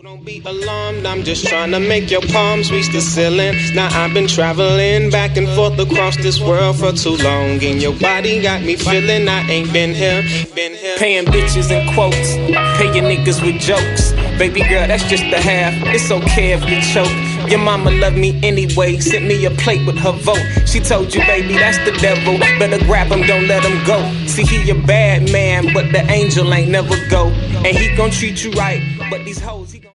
Don't be alarmed, I'm just trying to make your palms reach the ceiling. Now I've been traveling back and forth across this world for too long, and your body got me feeling I ain't been here. Paying bitches in quotes, paying niggas with jokes. Baby girl, that's just the half, it's okay if you choke. Your mama loved me anyway, sent me a plate with her vote. She told you, baby, that's the devil, better grab him, don't let him go. See, he a bad man, but the angel ain't never go. And he gon' treat you right, but these hoes, he gon'